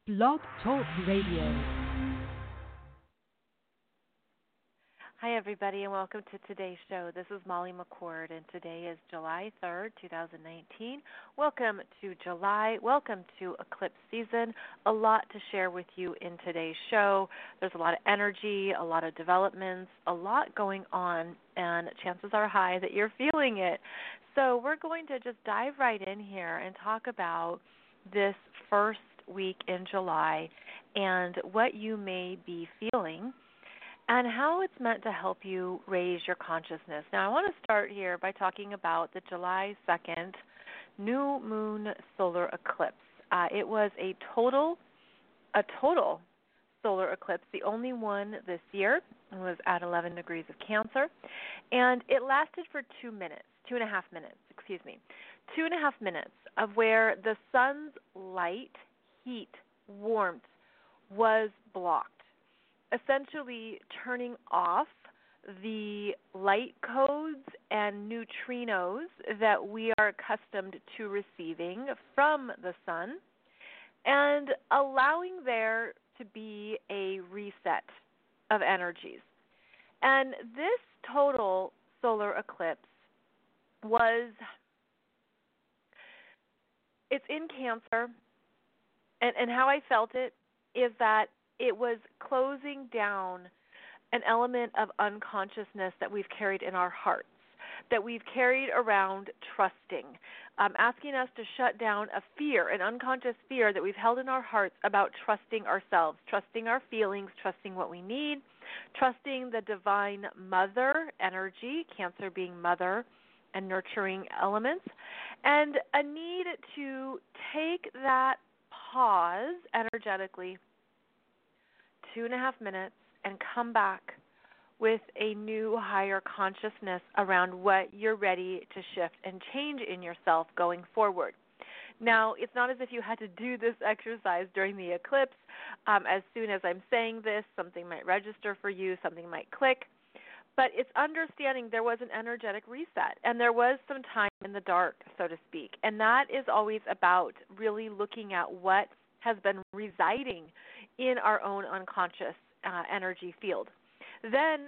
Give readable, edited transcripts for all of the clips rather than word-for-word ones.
Blog Talk Radio. Hi, everybody, and welcome to today's show. This is Molly McCord, and today is July 3rd, 2019. Welcome to July. Welcome to eclipse season. A lot to share with you in today's show. There's a lot of energy, a lot of developments, a lot going on, and chances are high that you're feeling it. So we're going to just dive right in here and talk about this first week in July and what you may be feeling and how it's meant to help you raise your consciousness. Now, I want to start here by talking about the July 2nd new moon solar eclipse. It was a total solar eclipse, the only one this year. It was at 11 degrees of Cancer, and it lasted for 2 minutes, 2.5 minutes, 2.5 minutes of where the sun's light, heat, warmth was blocked, essentially turning off the light codes and neutrinos that we are accustomed to receiving from the sun and allowing there to be a reset of energies. And this total solar eclipse it's in Cancer, and how I felt it is that it was closing down an element of unconsciousness that we've carried in our hearts, that we've carried around trusting, asking us to shut down a fear, an unconscious fear that we've held in our hearts about trusting ourselves, trusting our feelings, trusting what we need, trusting the divine mother energy, Cancer being mother and nurturing elements, and a need to take that pause energetically 2.5 minutes and come back with a new higher consciousness around what you're ready to shift and change in yourself going forward. Now, it's not as if you had to do this exercise during the eclipse. As soon as I'm saying this, something might register for you, something might click. But it's understanding there was an energetic reset, and there was some time in the dark, so to speak. And that is always about really looking at what has been residing in our own unconscious energy field. Then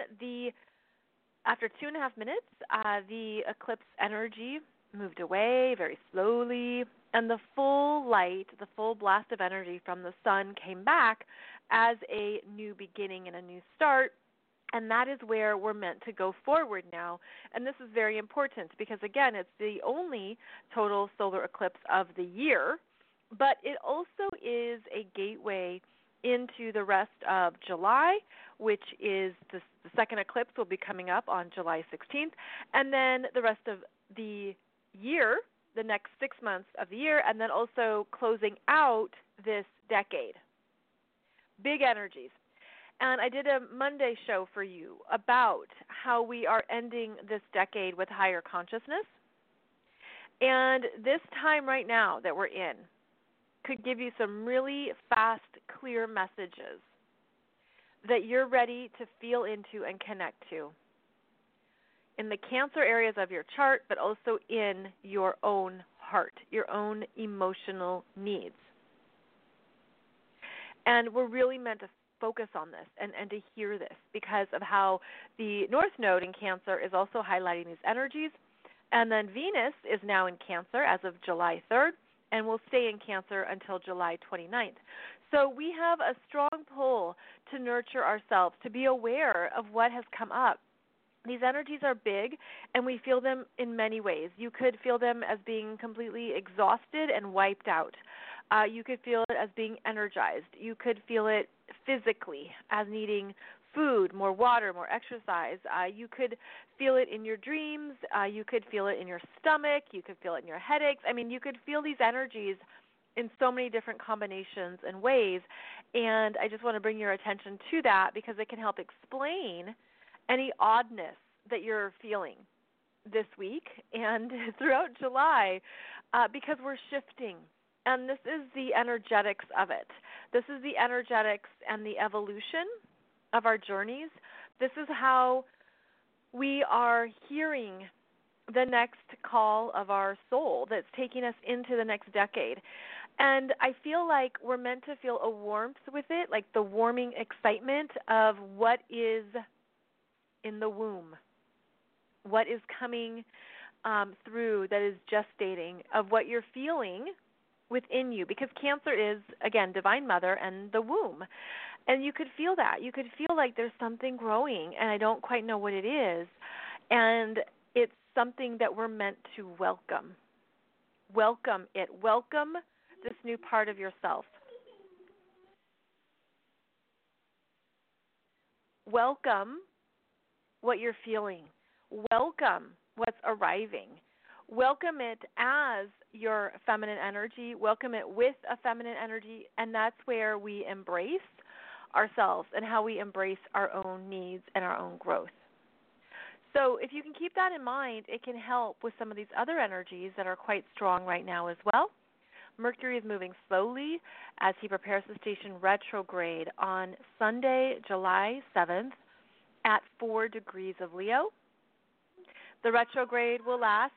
after 2.5 minutes, the eclipse energy moved away very slowly, and the full light, the full blast of energy from the sun came back as a new beginning and a new start. And that is where we're meant to go forward now. And this is very important because, again, it's the only total solar eclipse of the year, but it also is a gateway into the rest of July, which is the second eclipse will be coming up on July 16th, and then the rest of the year, the next 6 months of the year, and then also closing out this decade. Big energies. And I did a Monday show for you about how we are ending this decade with higher consciousness. And this time right now that we're in could give you some really fast, clear messages that you're ready to feel into and connect to in the Cancer areas of your chart, but also in your own heart, your own emotional needs. And we're really meant to focus on this and to hear this because of how the North Node in Cancer is also highlighting these energies. And then Venus is now in Cancer as of July 3rd and will stay in Cancer until July 29th. So we have a strong pull to nurture ourselves, to be aware of what has come up. These energies are big, and we feel them in many ways. You could feel them as being completely exhausted and wiped out. You could feel it as being energized. You could feel it physically as needing food, more water, more exercise. You could feel it in your dreams. You could feel it in your stomach. You could feel it in your headaches. I mean, you could feel these energies in so many different combinations and ways, and I just want to bring your attention to that because it can help explain any oddness that you're feeling this week and throughout July because we're shifting. And this is the energetics of it. This is the energetics and the evolution of our journeys. This is how we are hearing the next call of our soul that's taking us into the next decade. And I feel like we're meant to feel a warmth with it, like the warming excitement of what is in the womb, what is coming through that is gestating, of what you're feeling within you. Because Cancer is, again, Divine Mother and the womb. And you could feel that. You could feel like there's something growing, and I don't quite know what it is. And it's something that we're meant to welcome. Welcome it. Welcome this new part of yourself. Welcome what you're feeling. Welcome what's arriving. Welcome it as your feminine energy. Welcome it with a feminine energy, and that's where we embrace ourselves and how we embrace our own needs and our own growth. So if you can keep that in mind, it can help with some of these other energies that are quite strong right now as well. Mercury is moving slowly as he prepares to station retrograde on Sunday, July 7th at 4 degrees of Leo. The retrograde will last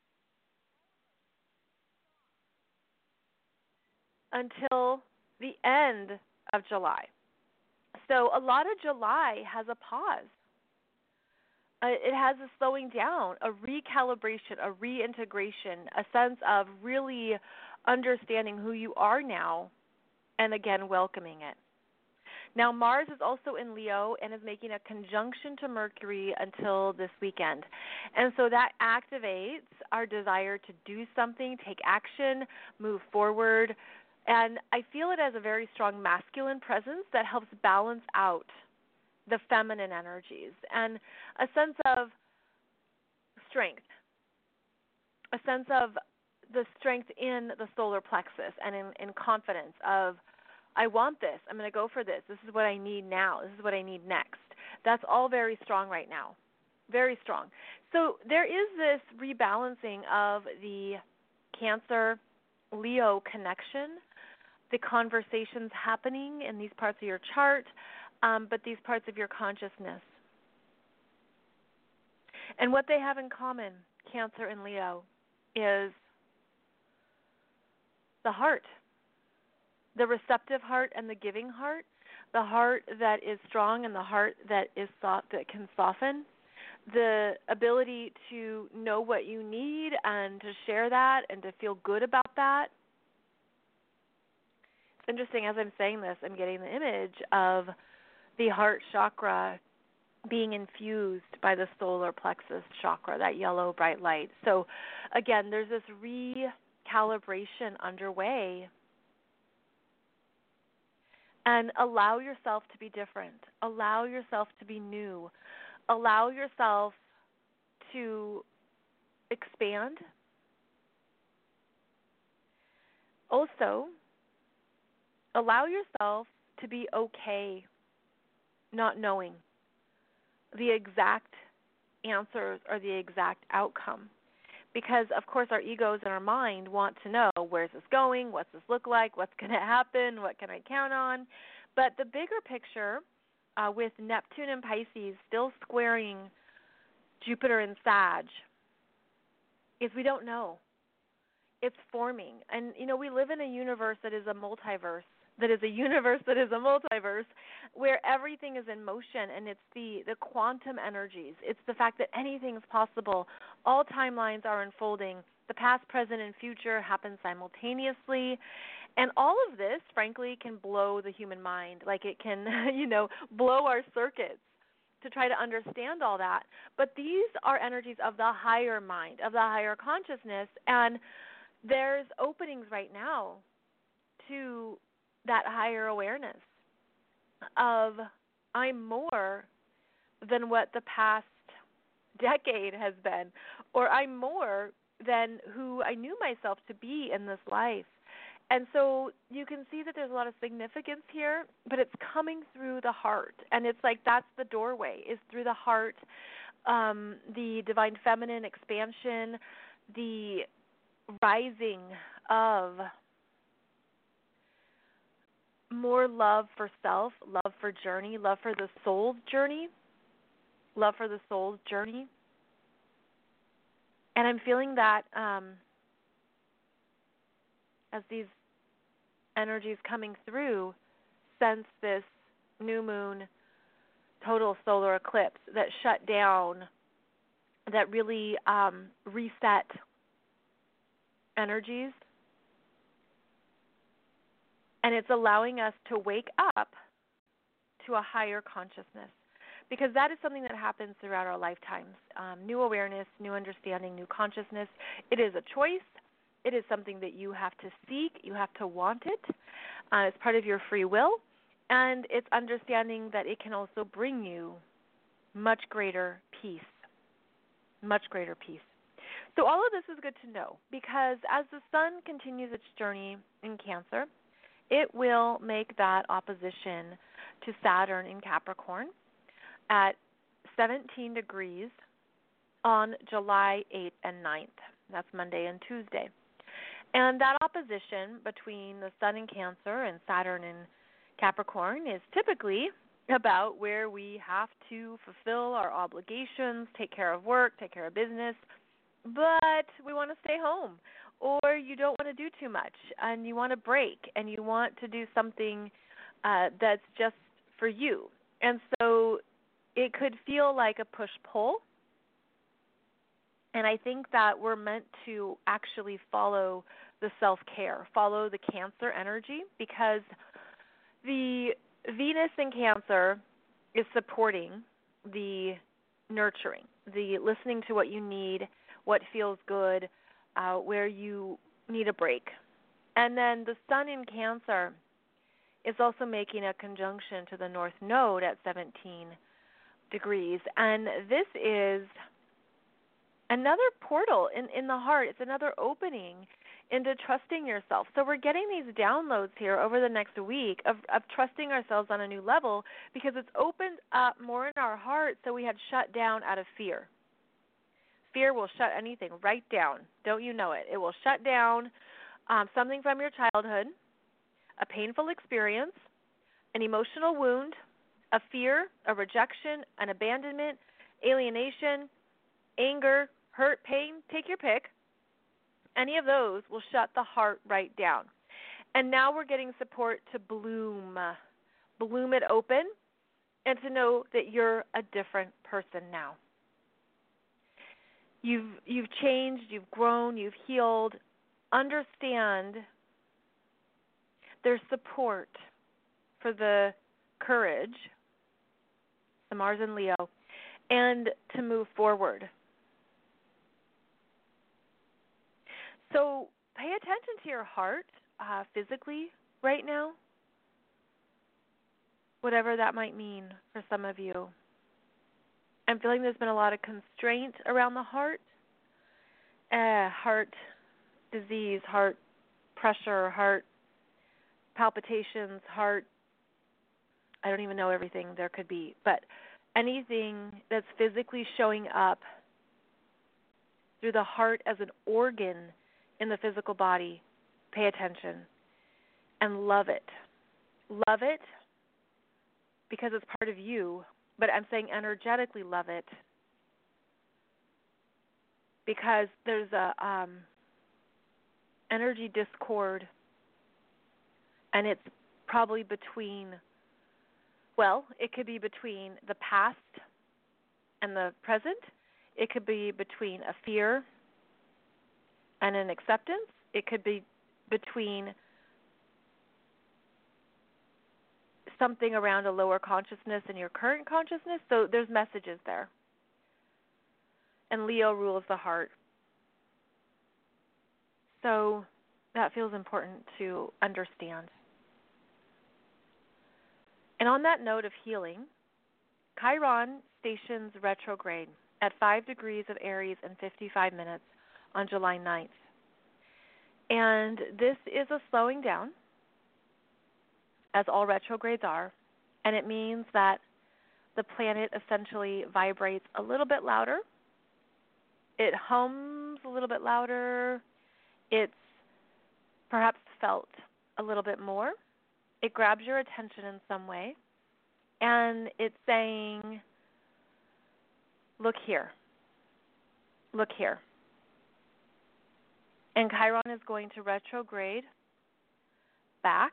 until the end of July. So a lot of July has a pause. It has a slowing down, a recalibration, a reintegration, a sense of really understanding who you are now and, again, welcoming it. Now, Mars is also in Leo and is making a conjunction to Mercury until this weekend. And so that activates our desire to do something, take action, move forward. And I feel it as a very strong masculine presence that helps balance out the feminine energies and a sense of strength, a sense of the strength in the solar plexus and in confidence of, I want this, I'm going to go for this, this is what I need now, this is what I need next. That's all very strong right now, very strong. So there is this rebalancing of the Cancer-Leo connection, the conversations happening in these parts of your chart, but these parts of your consciousness. And what they have in common, Cancer and Leo, is the heart, the receptive heart and the giving heart, the heart that is strong and the heart that is soft, that can soften, the ability to know what you need and to share that and to feel good about that. It's interesting, as I'm saying this, I'm getting the image of the heart chakra being infused by the solar plexus chakra, that yellow bright light. So, again, there's this recalibration underway. And allow yourself to be different. Allow yourself to be new. Allow yourself to expand. Also, allow yourself to be okay not knowing the exact answers or the exact outcome. Because, of course, our egos and our mind want to know, where's this going, what's this look like, what's going to happen, what can I count on. But the bigger picture, with Neptune and Pisces still squaring Jupiter and Sag, is we don't know. It's forming. And, we live in a universe that is a multiverse, where everything is in motion, and it's the quantum energies. It's the fact that anything is possible. All timelines are unfolding. The past, present, and future happen simultaneously. And all of this, frankly, can blow the human mind. Like it can, blow our circuits to try to understand all that. But these are energies of the higher mind, of the higher consciousness, and there's openings right now to that higher awareness of I'm more than what the past decade has been, or I'm more than who I knew myself to be in this life. And so you can see that there's a lot of significance here, but it's coming through the heart. And it's like that's the doorway, is through the heart, the divine feminine expansion, the rising of more love for self, love for journey, love for the soul's journey, And I'm feeling that as these energies coming through since this new moon total solar eclipse that shut down, that really reset energies. And it's allowing us to wake up to a higher consciousness, because that is something that happens throughout our lifetimes. New awareness, new understanding, new consciousness. It is a choice. It is something that you have to seek. You have to want it. It's part of your free will. And it's understanding that it can also bring you much greater peace. Much greater peace. So all of this is good to know, because as the sun continues its journey in Cancer, it will make that opposition to Saturn in Capricorn at 17 degrees on July 8th and 9th. That's Monday and Tuesday. And that opposition between the Sun in Cancer and Saturn in Capricorn is typically about where we have to fulfill our obligations, take care of work, take care of business, but we want to stay home, or you don't want to do too much, and you want to break, and you want to do something that's just for you. And so it could feel like a push-pull, and I think that we're meant to actually follow the self-care, follow the Cancer energy, because the Venus in Cancer is supporting the nurturing, the listening to what you need, what feels good, where you need a break. And then the Sun in Cancer is also making a conjunction to the North Node at 17 degrees. And this is another portal in the heart. It's another opening into trusting yourself. So we're getting these downloads here over the next week of trusting ourselves on a new level, because it's opened up more in our heart, so we had shut down out of fear. Fear will shut anything right down. Don't you know it? It will shut down something from your childhood, a painful experience, an emotional wound, a fear, a rejection, an abandonment, alienation, anger, hurt, pain, take your pick. Any of those will shut the heart right down. And now we're getting support to bloom it open, and to know that you're a different person now. You've changed, you've grown, you've healed. Understand there's support for the courage, the Mars and Leo, and to move forward. So pay attention to your heart physically right now, whatever that might mean for some of you. I'm feeling there's been a lot of constraint around the heart, heart disease, heart pressure, heart palpitations, heart, I don't even know everything there could be, but anything that's physically showing up through the heart as an organ in the physical body, pay attention and love it. Love it because it's part of you, but I'm saying energetically love it because there's a energy discord, and it's probably between, well, it could be between the past and the present. It could be between a fear and an acceptance. It could be between something around a lower consciousness and your current consciousness. So there's messages there. And Leo rules the heart. So that feels important to understand. And on that note of healing, Chiron stations retrograde at 5 degrees of Aries and 55 minutes on July 9th. And this is a slowing down, as all retrogrades are, and it means that the planet essentially vibrates a little bit louder. It hums a little bit louder. It's perhaps felt a little bit more. It grabs your attention in some way, and it's saying, look here. Look here. And Chiron is going to retrograde back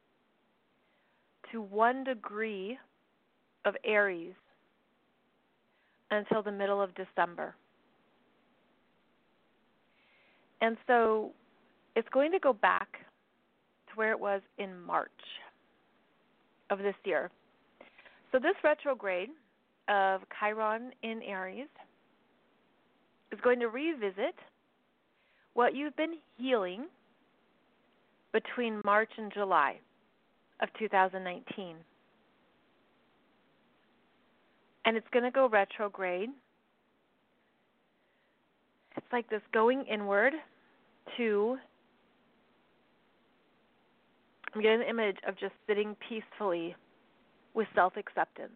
to 1 degree of Aries until the middle of December. And so it's going to go back to where it was in March of this year. So this retrograde of Chiron in Aries is going to revisit what you've been healing between March and July of 2019. And it's going to go retrograde. It's like this going inward to, I'm getting an image of just sitting peacefully with self-acceptance.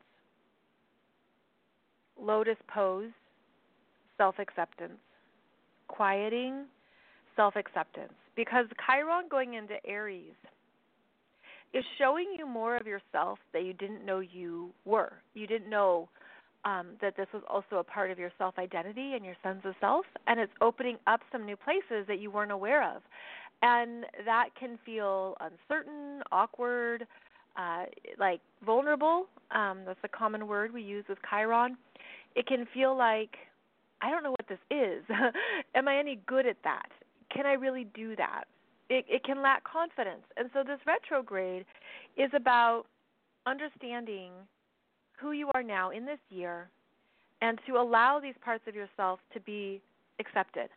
Lotus pose, self-acceptance. Quieting, self-acceptance. Because Chiron going into Aries is showing you more of yourself that you didn't know you were. You didn't know that this was also a part of your self-identity and your sense of self, and it's opening up some new places that you weren't aware of. And that can feel uncertain, awkward, like vulnerable. That's a common word we use with Chiron. It can feel like, I don't know what this is. Am I any good at that? Can I really do that? It can lack confidence. And so this retrograde is about understanding who you are now in this year and to allow these parts of yourself to be accepted.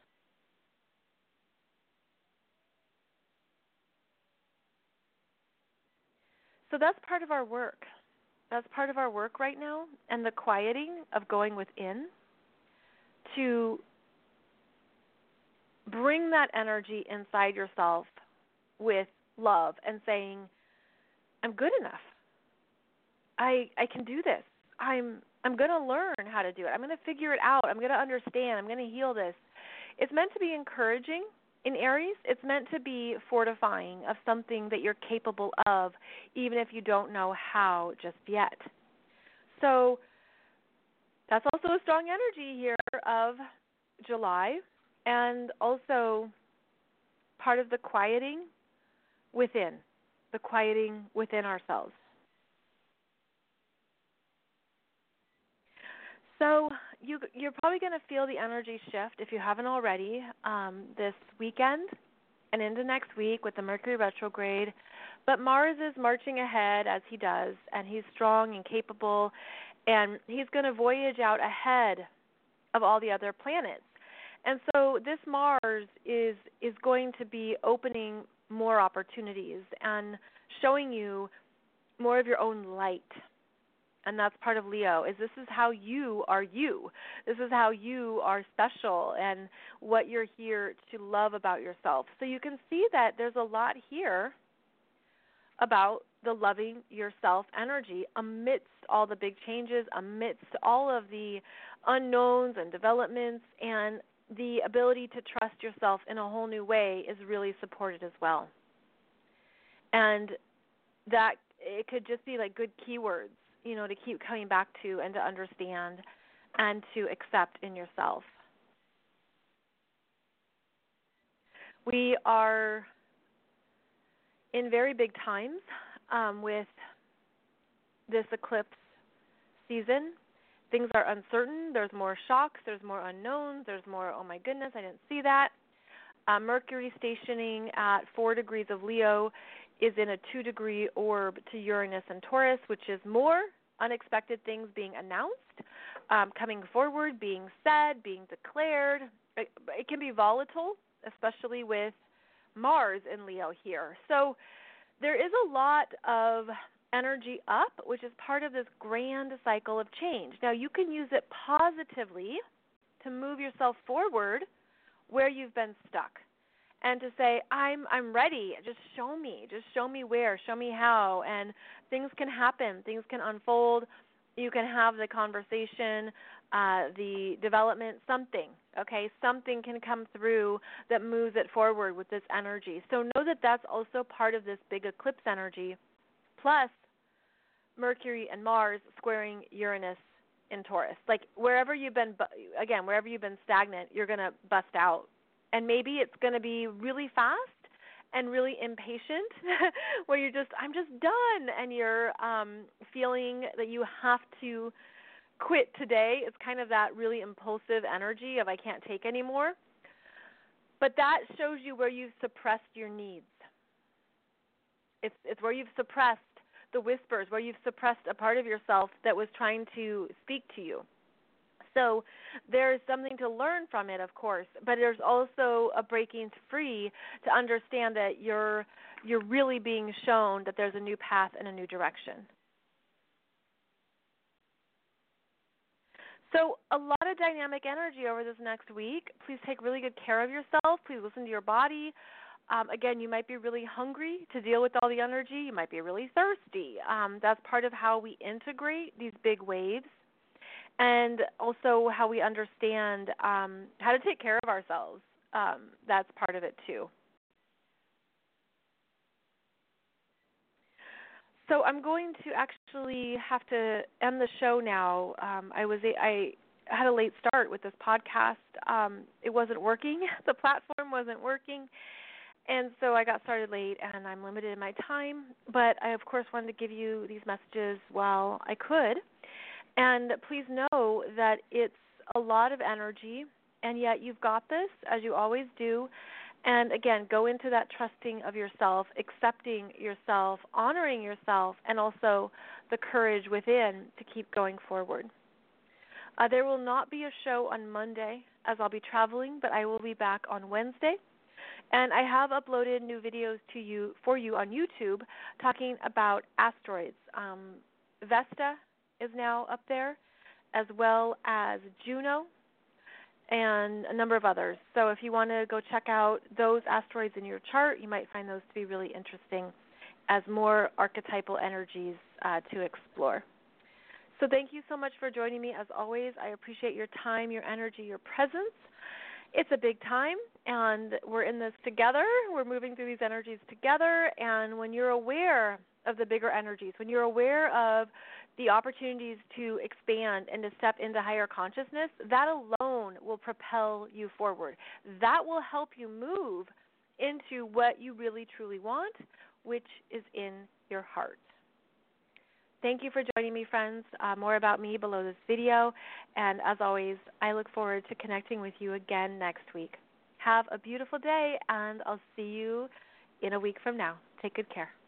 So that's part of our work. That's part of our work right now, and the quieting of going within to bring that energy inside yourself with love and saying, I'm good enough. I can do this. I'm going to learn how to do it. I'm going to figure it out. I'm going to understand. I'm going to heal this. It's meant to be encouraging in Aries. It's meant to be fortifying of something that you're capable of, even if you don't know how just yet. So that's also a strong energy here of July, and also part of the quieting within ourselves. So you're probably going to feel the energy shift, if you haven't already, this weekend and into next week with the Mercury retrograde. But Mars is marching ahead as he does, and he's strong and capable, and he's going to voyage out ahead of all the other planets. And so this Mars is going to be opening more opportunities and showing you more of your own light. And that's part of Leo, is this is how you are you. This is how you are special and what you're here to love about yourself. So you can see that there's a lot here about the loving yourself energy amidst all the big changes, amidst all of the unknowns and developments, and the ability to trust yourself in a whole new way is really supported as well. And that it could just be like good keywords, to keep coming back to and to understand and to accept in yourself. We are in very big times with this eclipse season. Things are uncertain. There's more shocks. There's more unknowns. There's more, oh my goodness, I didn't see that. Mercury stationing at 4 degrees of Leo is in a 2-degree orb to Uranus and Taurus, which is more unexpected things being announced, coming forward, being said, being declared. It can be volatile, especially with Mars in Leo here. So there is a lot of energy up, which is part of this grand cycle of change. Now, you can use it positively to move yourself forward where you've been stuck, and to say, I'm ready. Just show me where, show me how, and things can happen. Things can unfold. You can have the conversation, the development, something, okay? Something can come through that moves it forward with this energy. So know that that's also part of this big eclipse energy, plus Mercury and Mars squaring Uranus in Taurus. Like wherever you've been stagnant, you're going to bust out. And maybe it's going to be really fast, and really impatient, where I'm just done, and you're feeling that you have to quit today. It's kind of that really impulsive energy of I can't take anymore. But that shows you where you've suppressed your needs. It's where you've suppressed the whispers, where you've suppressed a part of yourself that was trying to speak to you. So there's something to learn from it, of course, but there's also a breaking free to understand that you're really being shown that there's a new path and a new direction. So a lot of dynamic energy over this next week. Please take really good care of yourself. Please listen to your body. Again, you might be really hungry to deal with all the energy. You might be really thirsty. That's part of how we integrate these big waves, and also how we understand how to take care of ourselves. That's part of it too. So I'm going to actually have to end the show now. I had a late start with this podcast. It wasn't working. The platform wasn't working. And so I got started late, and I'm limited in my time. But I, of course, wanted to give you these messages while I could. And please know that it's a lot of energy, and yet you've got this, as you always do. And, again, go into that trusting of yourself, accepting yourself, honoring yourself, and also the courage within to keep going forward. There will not be a show on Monday, as I'll be traveling, but I will be back on Wednesday. And I have uploaded new videos for you on YouTube talking about asteroids. Vesta is now up there, as well as Juno and a number of others. So if you want to go check out those asteroids in your chart, you might find those to be really interesting as more archetypal energies to explore. So thank you so much for joining me. As always, I appreciate your time, your energy, your presence. It's a big time, and we're in this together. We're moving through these energies together, and when you're aware of the bigger energies, when you're aware of the opportunities to expand and to step into higher consciousness, that alone will propel you forward. That will help you move into what you really truly want, which is in your heart. Thank you for joining me, friends. More about me below this video. And as always, I look forward to connecting with you again next week. Have a beautiful day, and I'll see you in a week from now. Take good care.